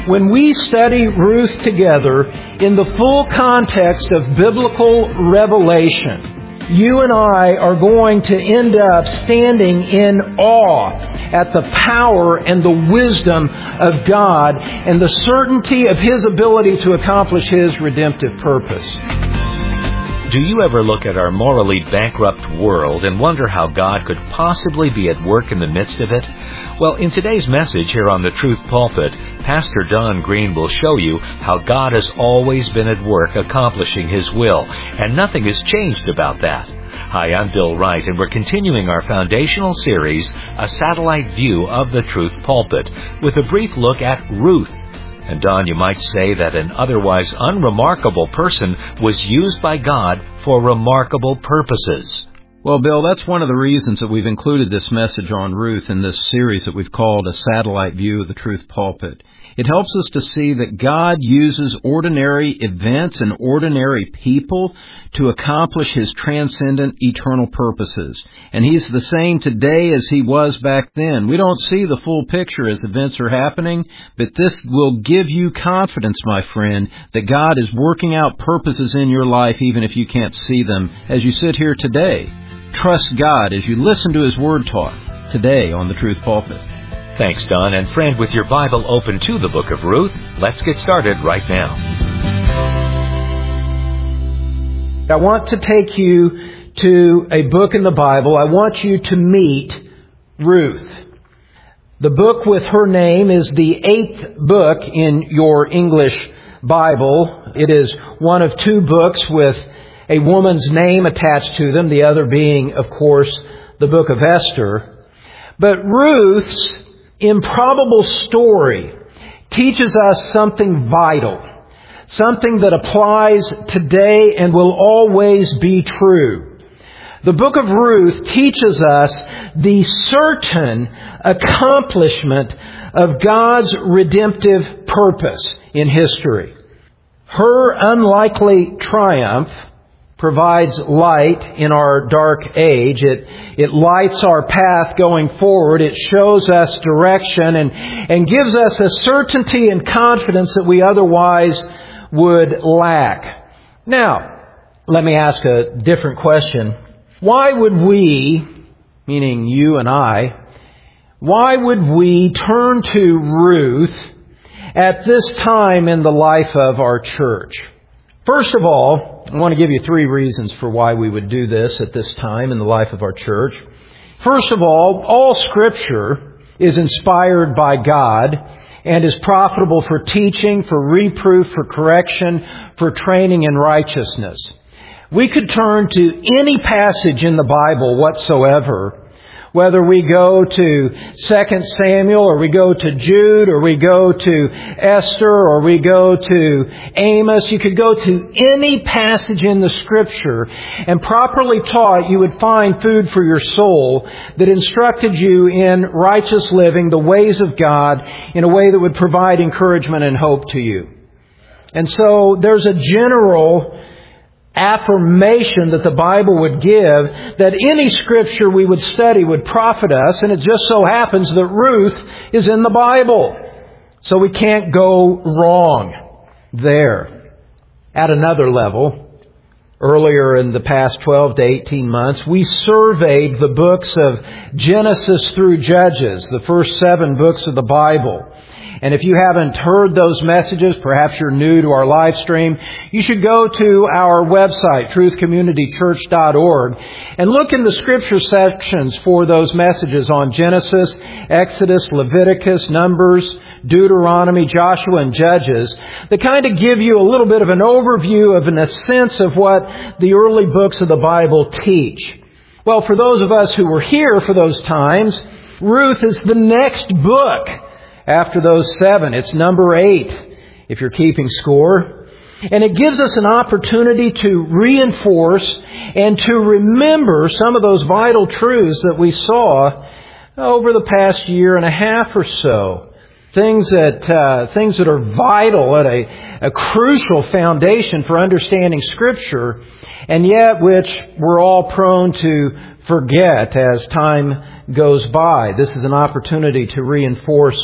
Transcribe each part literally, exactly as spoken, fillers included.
When we study Ruth together in the full context of biblical revelation, you and I are going to end up standing in awe at the power and the wisdom of God and the certainty of His ability to accomplish His redemptive purpose. Do you ever look at our morally bankrupt world and wonder how God could possibly be at work in the midst of it? Well, in today's message here on the Truth Pulpit, Pastor Don Green will show you how God has always been at work accomplishing His will, and nothing has changed about that. Hi, I'm Bill Wright, and we're continuing our foundational series, A Satellite View of the Truth Pulpit, with a brief look at Ruth. And Don, you might say that an otherwise unremarkable person was used by God for remarkable purposes. Well, Bill, that's one of the reasons that we've included this message on Ruth in this series that we've called A Satellite View of the Truth Pulpit. It helps us to see that God uses ordinary events and ordinary people to accomplish His transcendent eternal purposes. And He's the same today as He was back then. We don't see the full picture as events are happening, but this will give you confidence, my friend, that God is working out purposes in your life even if you can't see them as you sit here today. Trust God as you listen to His Word taught today on the Truth Pulpit. Thanks, Don. And friend, with your Bible open to the book of Ruth, let's get started right now. I want to take you to a book in the Bible. I want you to meet Ruth. The book with her name is the eighth book in your English Bible. It is one of two books with a woman's name attached to them, the other being, of course, the book of Esther. But Ruth's improbable story teaches us something vital, something that applies today and will always be true. The book of Ruth teaches us the certain accomplishment of God's redemptive purpose in history. Her unlikely triumph provides light in our dark age. It, it lights our path going forward. It shows us direction and, and gives us a certainty and confidence that we otherwise would lack. Now, let me ask a different question. Why would we, meaning you and I, why would we turn to Ruth at this time in the life of our church? First of all, I want to give you three reasons for why we would do this at this time in the life of our church. First of all, all Scripture is inspired by God and is profitable for teaching, for reproof, for correction, for training in righteousness. We could turn to any passage in the Bible whatsoever, whether we go to Second Samuel, or we go to Jude, or we go to Esther, or we go to Amos. You could go to any passage in the Scripture, and properly taught, you would find food for your soul that instructed you in righteous living, the ways of God, in a way that would provide encouragement and hope to you. And so there's a general affirmation that the Bible would give that any Scripture we would study would profit us, and it just so happens that Ruth is in the Bible. So we can't go wrong there. At another level, earlier in the past twelve to eighteen months, we surveyed the books of Genesis through Judges, the first seven books of the Bible. And if you haven't heard those messages, perhaps you're new to our live stream, you should go to our website, truth community church dot org, and look in the Scripture sections for those messages on Genesis, Exodus, Leviticus, Numbers, Deuteronomy, Joshua, and Judges that kind of give you a little bit of an overview of, in a sense, of what the early books of the Bible teach. Well, for those of us who were here for those times, Ruth is the next book after those seven. It's number eight, if you're keeping score. And it gives us an opportunity to reinforce and to remember some of those vital truths that we saw over the past year and a half or so. Things that uh, things that are vital at a, a crucial foundation for understanding Scripture, and yet which we're all prone to forget as time goes by. This is an opportunity to reinforce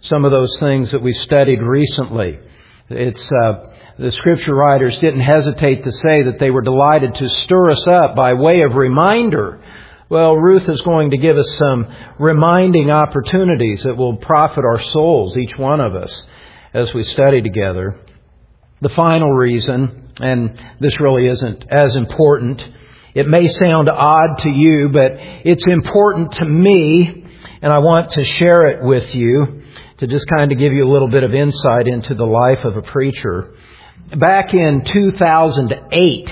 some of those things that we studied recently. It's uh, the Scripture writers didn't hesitate to say that they were delighted to stir us up by way of reminder. Well, Ruth is going to give us some reminding opportunities that will profit our souls, each one of us, as we study together. The final reason, and this really isn't as important, it may sound odd to you, but it's important to me, and I want to share it with you to just kind of give you a little bit of insight into the life of a preacher. Back in two thousand eight,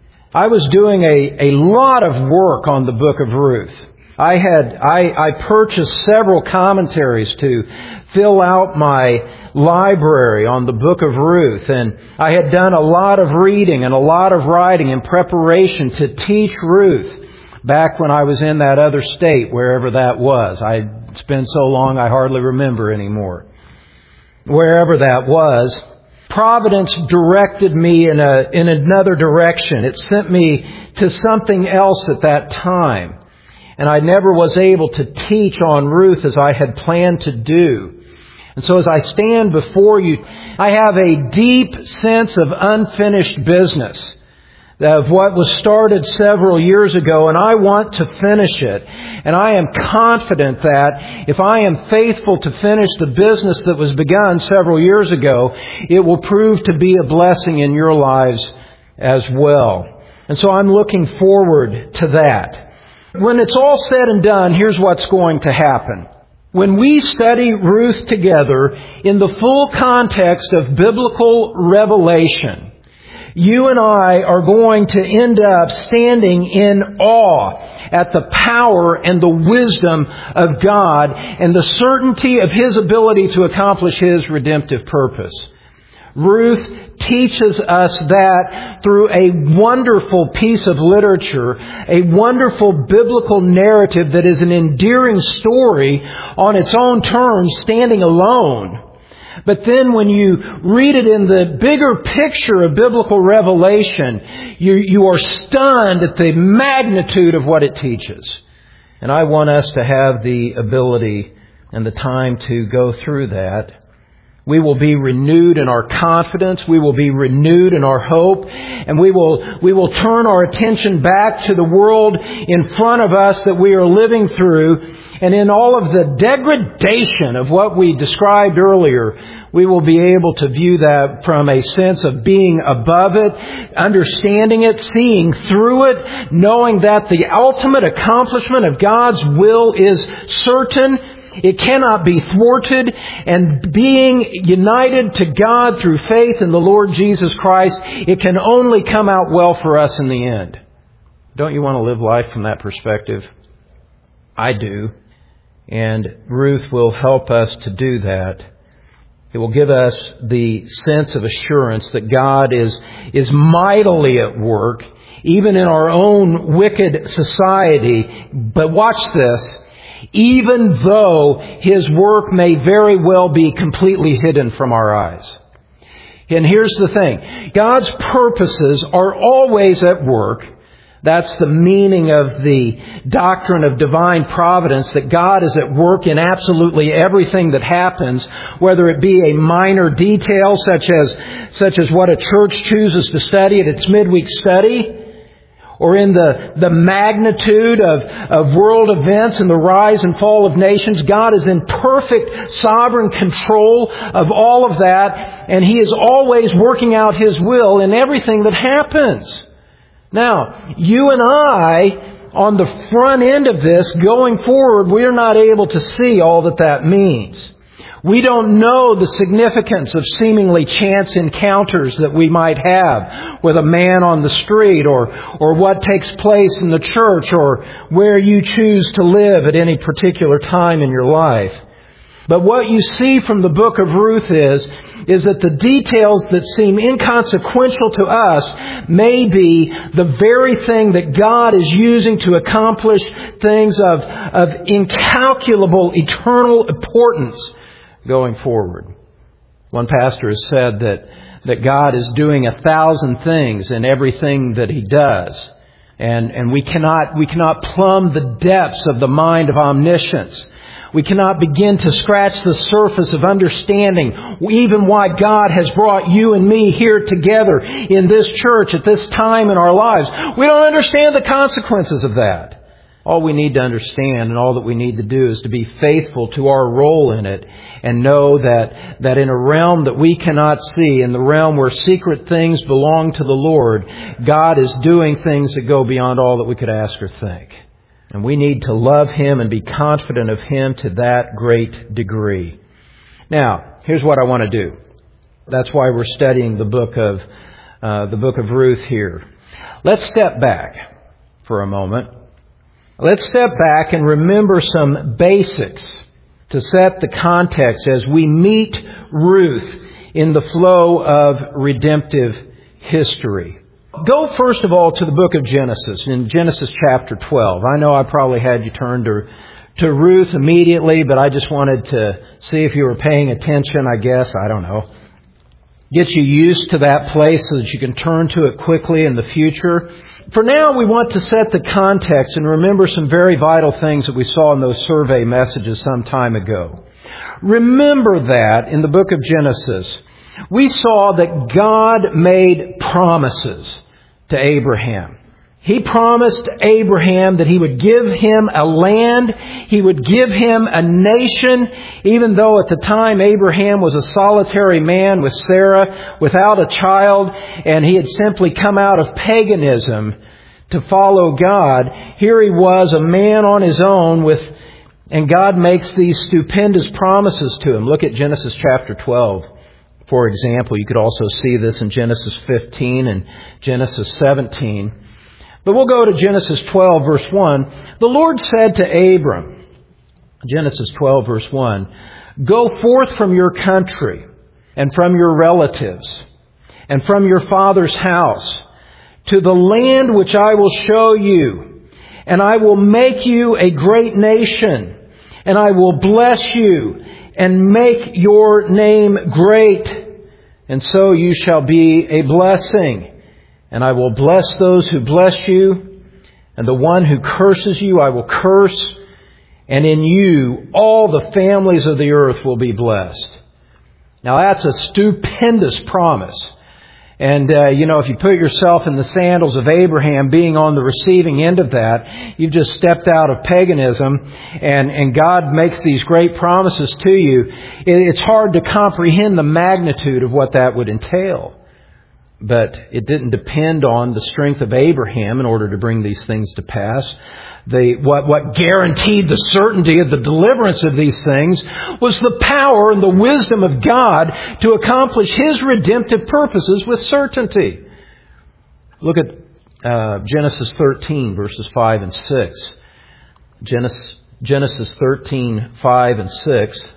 I was doing a, a lot of work on the book of Ruth. I had I, I purchased several commentaries to fill out my library on the book of Ruth, and I had done a lot of reading and a lot of writing in preparation to teach Ruth back when I was in that other state, wherever that was. I, it's been so long I hardly remember anymore. Wherever that was, Providence directed me in a in another direction. It sent me to something else at that time. And I never was able to teach on Ruth as I had planned to do. And so as I stand before you, I have a deep sense of unfinished business of what was started several years ago, and I want to finish it. And I am confident that if I am faithful to finish the business that was begun several years ago, it will prove to be a blessing in your lives as well. And so I'm looking forward to that. When it's all said and done, here's what's going to happen. When we study Ruth together in the full context of biblical revelation, you and I are going to end up standing in awe at the power and the wisdom of God and the certainty of His ability to accomplish His redemptive purpose. Ruth teaches us that through a wonderful piece of literature, a wonderful biblical narrative that is an endearing story on its own terms, standing alone. But then when you read it in the bigger picture of biblical revelation, you, you are stunned at the magnitude of what it teaches. And I want us to have the ability and the time to go through that. We will be renewed in our confidence. We will be renewed in our hope. And we will, we will turn our attention back to the world in front of us that we are living through. And in all of the degradation of what we described earlier, we will be able to view that from a sense of being above it, understanding it, seeing through it, knowing that the ultimate accomplishment of God's will is certain. It cannot be thwarted, and being united to God through faith in the Lord Jesus Christ, it can only come out well for us in the end. Don't you want to live life from that perspective? I do. And Ruth will help us to do that. It will give us the sense of assurance that God is, is mightily at work, even in our own wicked society. But watch this. Even though His work may very well be completely hidden from our eyes. And here's the thing. God's purposes are always at work. That's the meaning of the doctrine of divine providence, that God is at work in absolutely everything that happens, whether it be a minor detail such as, such as what a church chooses to study at its midweek study, or in the, the magnitude of, of world events and the rise and fall of nations. God is in perfect sovereign control of all of that, and He is always working out His will in everything that happens. Now, you and I, on the front end of this, going forward, we're not able to see all that that means. We don't know the significance of seemingly chance encounters that we might have with a man on the street, or, or what takes place in the church, or where you choose to live at any particular time in your life. But what you see from the book of Ruth is, is that the details that seem inconsequential to us may be the very thing that God is using to accomplish things of, of incalculable eternal importance going forward. One pastor has said that, that God is doing a thousand things in everything that He does. And, and we cannot, we cannot plumb the depths of the mind of omniscience. We cannot begin to scratch the surface of understanding even why God has brought you and me here together in this church at this time in our lives. We don't understand the consequences of that. All we need to understand and all that we need to do is to be faithful to our role in it and know that, that in a realm that we cannot see, in the realm where secret things belong to the Lord, God is doing things that go beyond all that we could ask or think. And we need to love Him and be confident of Him to that great degree. Now, here's what I want to do. That's why we're studying the book of uh, the book of Ruth here. Let's step back for a moment. Let's step back and remember some basics to set the context as we meet Ruth in the flow of redemptive history. Go first of all to the book of Genesis, in Genesis chapter twelve. I know I probably had you turn to, to Ruth immediately, but I just wanted to see if you were paying attention, I guess. I don't know. Get you used to that place so that you can turn to it quickly in the future. For now, we want to set the context and remember some very vital things that we saw in those survey messages some time ago. Remember that in the book of Genesis, we saw that God made promises to Abraham. He promised Abraham that He would give him a land, He would give him a nation, even though at the time Abraham was a solitary man with Sarah without a child, and he had simply come out of paganism to follow God. Here he was, a man on his own, with, and God makes these stupendous promises to him. Look at Genesis chapter twelve. For example, you could also see this in Genesis fifteen and Genesis seventeen. But we'll go to Genesis twelve, verse one. The Lord said to Abram, Genesis twelve, verse one, "Go forth from your country and from your relatives and from your father's house to the land which I will show you, and I will make you a great nation, and I will bless you and make your name great, and so you shall be a blessing. And I will bless those who bless you, and the one who curses you I will curse, and in you all the families of the earth will be blessed." Now that's a stupendous promise. And, uh, you know, if you put yourself in the sandals of Abraham being on the receiving end of that, you've just stepped out of paganism, and, and God makes these great promises to you. It, it's hard to comprehend the magnitude of what that would entail. But it didn't depend on the strength of Abraham in order to bring these things to pass. The, what, what guaranteed the certainty of the deliverance of these things was the power and the wisdom of God to accomplish His redemptive purposes with certainty. Look at uh, Genesis thirteen, verses five and six. Genesis, Genesis thirteen, five and six.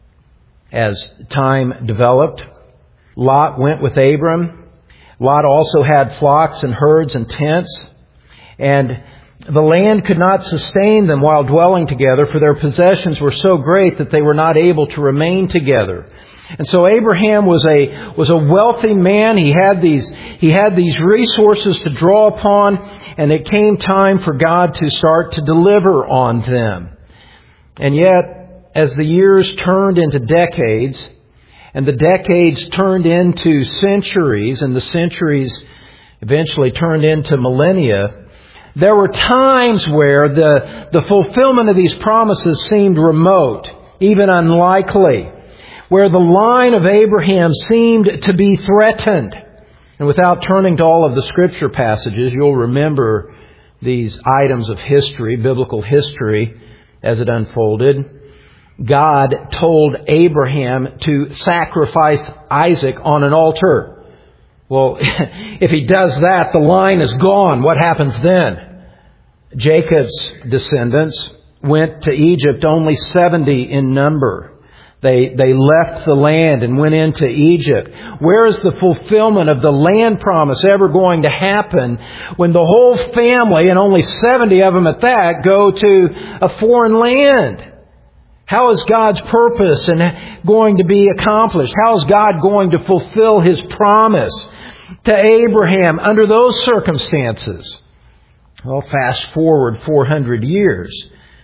As time developed, Lot went with Abram. Lot also had flocks and herds and tents, and the land could not sustain them while dwelling together, for their possessions were so great that they were not able to remain together. And so Abraham was a was a wealthy man. He had these he had these resources to draw upon, and it came time for God to start to deliver on them. And yet, as the years turned into decades, and the decades turned into centuries, and the centuries eventually turned into millennia, there were times where the, the fulfillment of these promises seemed remote, even unlikely, where the line of Abraham seemed to be threatened. And without turning to all of the Scripture passages, you'll remember these items of history, biblical history, as it unfolded. God told Abraham to sacrifice Isaac on an altar. Well, if he does that, the line is gone. What happens then? Jacob's descendants went to Egypt, only seventy in number. They, they left the land and went into Egypt. Where is the fulfillment of the land promise ever going to happen when the whole family, and only seventy of them at that, go to a foreign land? How is God's purpose and going to be accomplished? How is God going to fulfill His promise to Abraham under those circumstances? Well, fast forward four hundred years.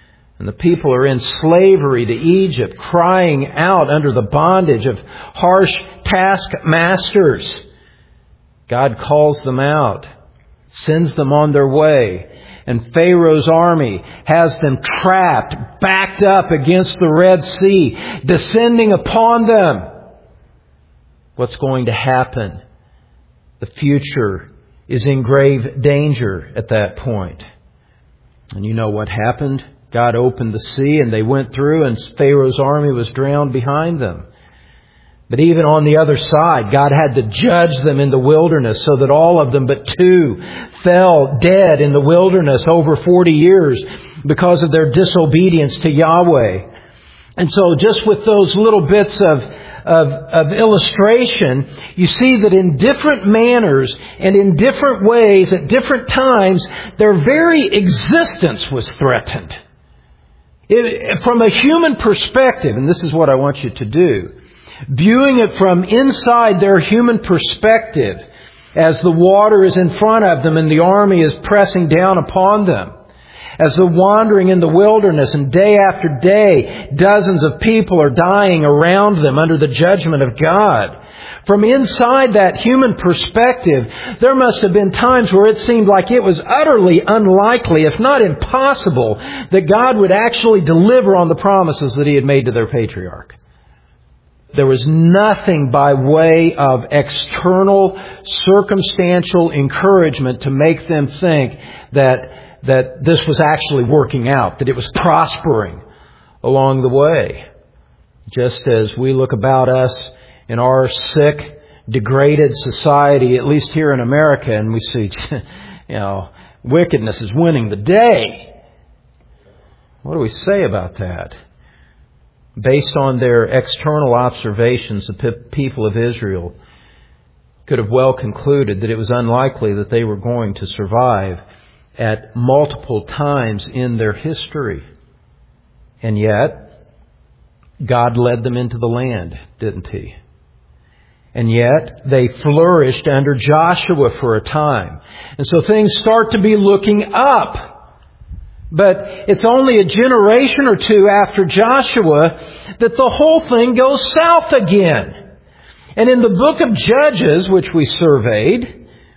And the people are in slavery to Egypt, crying out under the bondage of harsh taskmasters. God calls them out, sends them on their way. And Pharaoh's army has them trapped, backed up against the Red Sea, descending upon them. What's going to happen? The future is in grave danger at that point. And you know what happened? God opened the sea and they went through, and Pharaoh's army was drowned behind them. But even on the other side, God had to judge them in the wilderness so that all of them but two fell dead in the wilderness over forty years because of their disobedience to Yahweh. And so just with those little bits of, of, of illustration, you see that in different manners and in different ways at different times, their very existence was threatened. It, from a human perspective, and this is what I want you to do, viewing it from inside their human perspective as the water is in front of them and the army is pressing down upon them, as they're wandering in the wilderness and day after day dozens of people are dying around them under the judgment of God. From inside that human perspective, there must have been times where it seemed like it was utterly unlikely, if not impossible, that God would actually deliver on the promises that He had made to their patriarch. There was nothing by way of external, circumstantial encouragement to make them think that, that this was actually working out, that it was prospering along the way. Just as we look about us in our sick, degraded society, at least here in America, and we see, you know, wickedness is winning the day. What do we say about that? Based on their external observations, the people of Israel could have well concluded that it was unlikely that they were going to survive at multiple times in their history. And yet, God led them into the land, didn't He? And yet, they flourished under Joshua for a time. And so things start to be looking up. But it's only a generation or two after Joshua that the whole thing goes south again. And in the book of Judges, which we surveyed,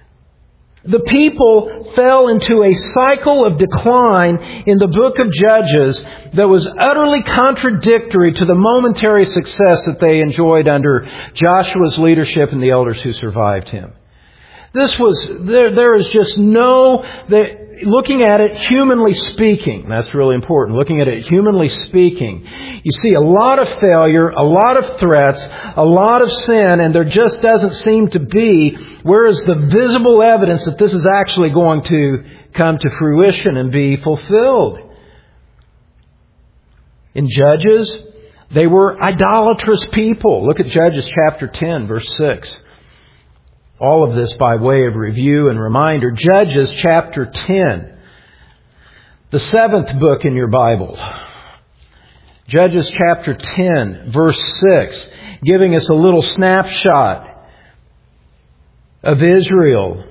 the people fell into a cycle of decline in the book of Judges that was utterly contradictory to the momentary success that they enjoyed under Joshua's leadership and the elders who survived him. This was, there, there is just no, the, looking at it humanly speaking, that's really important, looking at it humanly speaking, you see a lot of failure, a lot of threats, a lot of sin, and there just doesn't seem to be, where is the visible evidence that this is actually going to come to fruition and be fulfilled? In Judges, they were idolatrous people. Look at Judges chapter ten, verse six. All of this by way of review and reminder. Judges chapter ten, the seventh book in your Bible. Judges chapter ten, verse six, giving us a little snapshot of Israel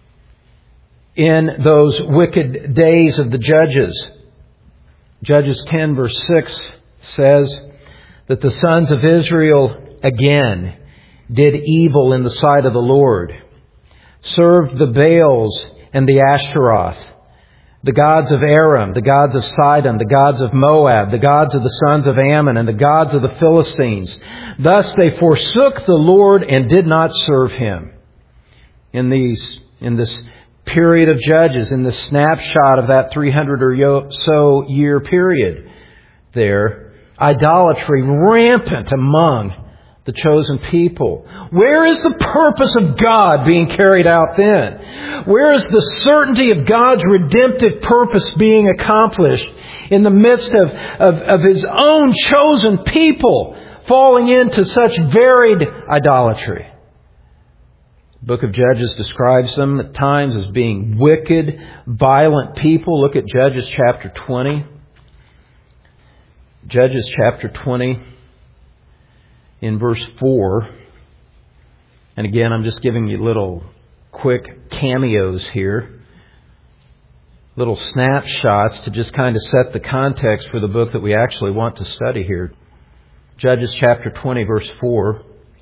in those wicked days of the judges. Judges ten, verse six says that the sons of Israel again did evil in the sight of the Lord, served the Baals and the Ashtaroth, the gods of Aram, the gods of Sidon, the gods of Moab, the gods of the sons of Ammon, and the gods of the Philistines. Thus they forsook the Lord and did not serve Him. In these, in this period of Judges, in this snapshot of that three hundred or so year period there, idolatry rampant among the chosen people. Where is the purpose of God being carried out then? Where is the certainty of God's redemptive purpose being accomplished in the midst of, of, of His own chosen people falling into such varied idolatry? The book of Judges describes them at times as being wicked, violent people. Look at Judges chapter twenty. Judges chapter twenty. In verse four, and again, I'm just giving you little quick cameos here. little snapshots to just kind of set the context for the book that we actually want to study here. Judges chapter twenty, verse four.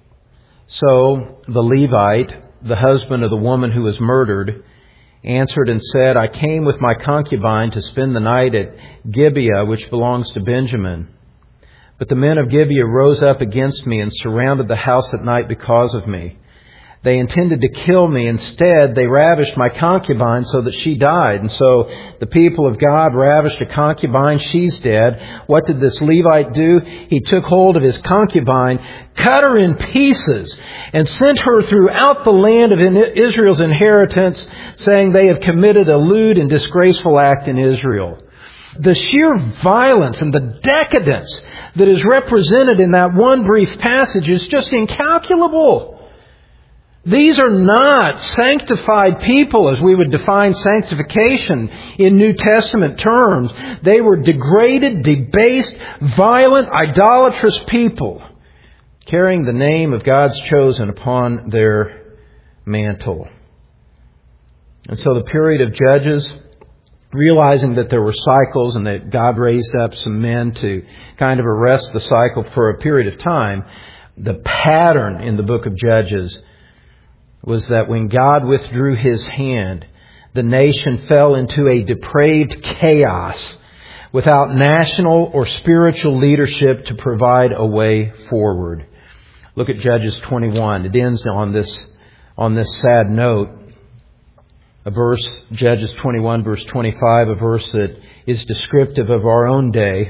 So the Levite, the husband of the woman who was murdered, answered and said, I came with my concubine to spend the night at Gibeah, which belongs to Benjamin. But the men of Gibeah rose up against me and surrounded the house at night because of me. They intended to kill me. Instead, they ravished my concubine so that she died. And so the people of God ravished a concubine. She's dead. What did this Levite do? He took hold of his concubine, cut her in pieces, and sent her throughout the land of Israel's inheritance, saying they have committed a lewd and disgraceful act in Israel. The sheer violence and the decadence that is represented in that one brief passage is just incalculable. These are not sanctified people as we would define sanctification in New Testament terms. They were degraded, debased, violent, idolatrous people, carrying the name of God's chosen upon their mantle. And so the period of Judges, realizing that there were cycles and that God raised up some men to kind of arrest the cycle for a period of time, the pattern in the book of Judges was that when God withdrew His hand, the nation fell into a depraved chaos without national or spiritual leadership to provide a way forward. Look at Judges twenty-one. It ends on this, on this sad note. A verse, Judges twenty-one, verse twenty-five, a verse that is descriptive of our own day.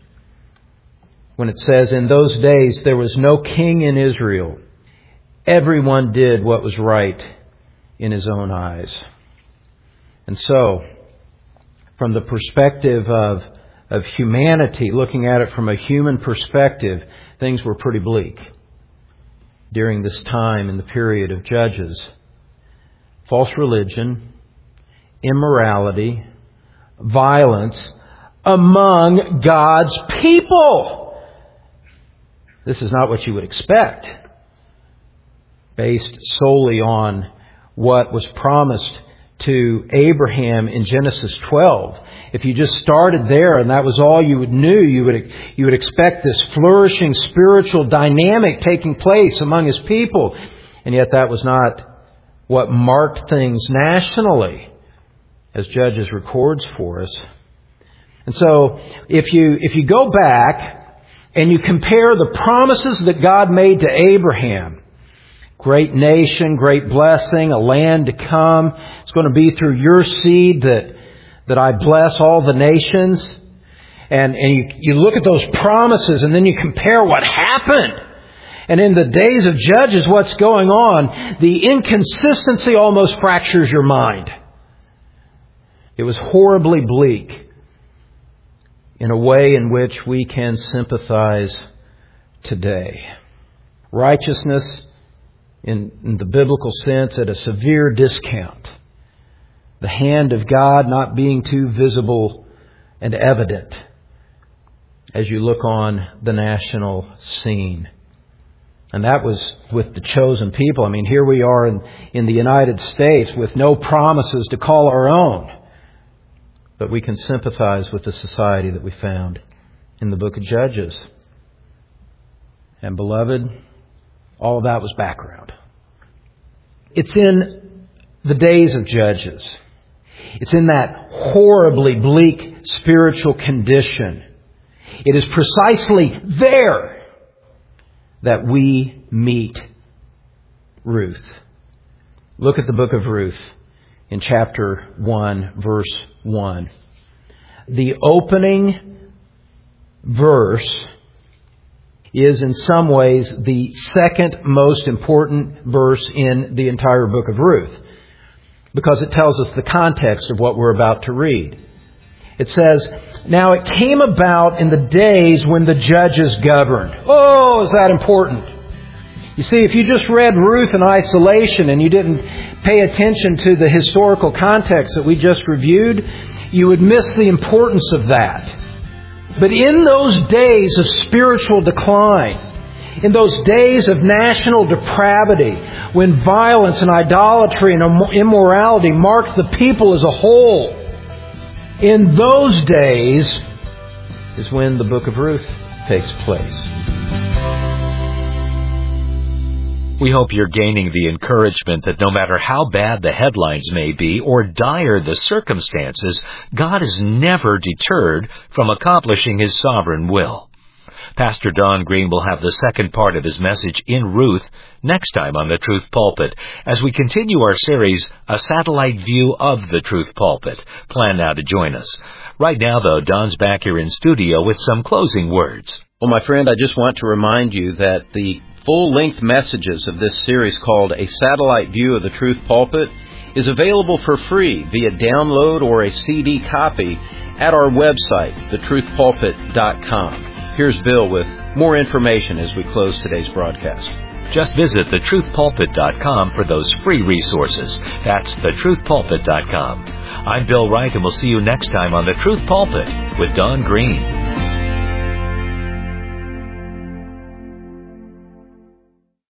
When it says, in those days there was no king in Israel. Everyone did what was right in his own eyes. And so, from the perspective of, of humanity, looking at it from a human perspective, things were pretty bleak during this time in the period of Judges. False religion, immorality, violence among God's people. This is not what you would expect, based solely on what was promised to Abraham in Genesis twelve. If you just started there and that was all you would knew, you would you would expect this flourishing spiritual dynamic taking place among His people. And yet that was not what marked things nationally, as Judges records for us. And so if you if you go back and you compare the promises that God made to Abraham, great nation, great blessing, a land to come. It's going to be through your seed that, that I bless all the nations. And, and you, you look at those promises and then you compare what happened. And in the days of Judges, what's going on, the inconsistency almost fractures your mind. It was horribly bleak in a way in which we can sympathize today. Righteousness, In, in the biblical sense, at a severe discount. The hand of God not being too visible and evident as you look on the national scene. And that was with the chosen people. I mean, here we are in, in the United States with no promises to call our own. But we can sympathize with the society that we found in the book of Judges. And beloved, all of that was background. It's in the days of Judges. It's in that horribly bleak spiritual condition. It is precisely there that we meet Ruth. Look at the book of Ruth in chapter one, verse one. The opening verse is in some ways the second most important verse in the entire book of Ruth, because it tells us the context of what we're about to read. It says, now it came about in the days when the judges governed. Oh, is that important? You see, if you just read Ruth in isolation and you didn't pay attention to the historical context that we just reviewed, you would miss the importance of that. But in those days of spiritual decline, in those days of national depravity, when violence and idolatry and immorality marked the people as a whole, In those days is when the book of Ruth takes place. We hope you're gaining the encouragement that no matter how bad the headlines may be or dire the circumstances, God is never deterred from accomplishing His sovereign will. Pastor Don Green will have the second part of his message in Ruth next time on the Truth Pulpit as we continue our series, A Satellite View of the Truth Pulpit. Plan now to join us. Right now, though, Don's back here in studio with some closing words. Well, my friend, I just want to remind you that the full-length messages of this series called A Satellite View of the Truth Pulpit is available for free via download or a C D copy at our website, the truth pulpit dot com. Here's Bill with more information as we close today's broadcast. Just visit the truth pulpit dot com for those free resources. That's the truth pulpit dot com. I'm Bill Wright, and we'll see you next time on the Truth Pulpit with Don Green.